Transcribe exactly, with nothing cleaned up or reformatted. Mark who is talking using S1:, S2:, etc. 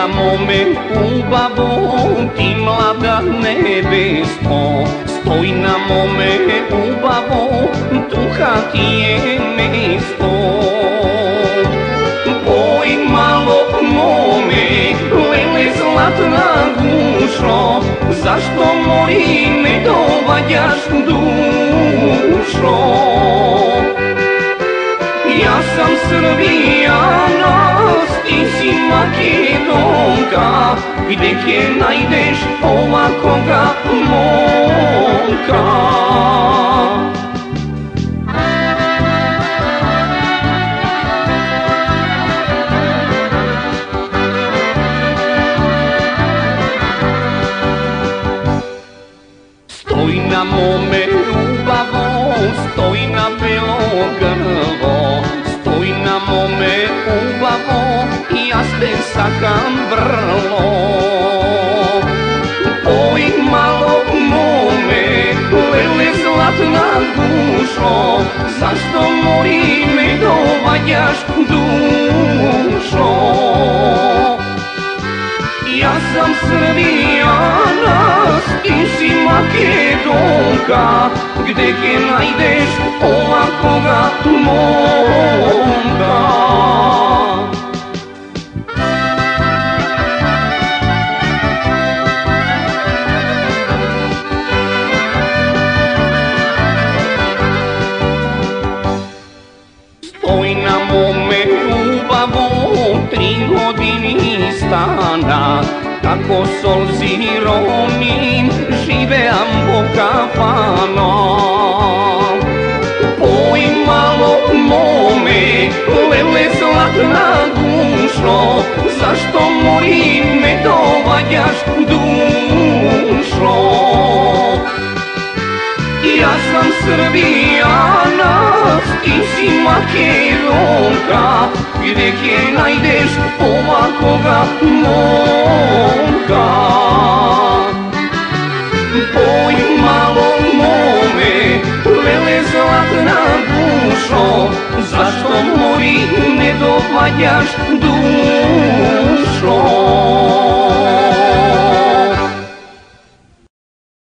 S1: na mome ubavo, ti mlada nebesko. Stoj na mome ubavo, tuha ti je mesto. Poj malo mome, lele zlatna dušo, zašto moji ne dovađaš dušo? Ja sam Srbijanac, ti si Makedonka, gde ke najdeš ovakoga momka? Stoj na mome ubavo, stoj na belo grlo, stoj na mome ubavo, ja te sakam vrlo. Poj malo mome, lele zlatna dušo, zašto moji me dovađaš dušo? Ja sam Srbijanac, ti si Makedonka, gde ke najdeš ovakoga momka? Stoj na mome ubavo, tri godini stana, kako sol zironim živeam po kafano. Poj malo mome, lele zlatna dušo, zašto moji me dovađaš dušo? Ja sam Srbijanac, ti si Makedonka, gde ke najdeš ovakoga momka? Poj malo mome, lele zlatna dušo, zašto moji ne dovađaš dušo?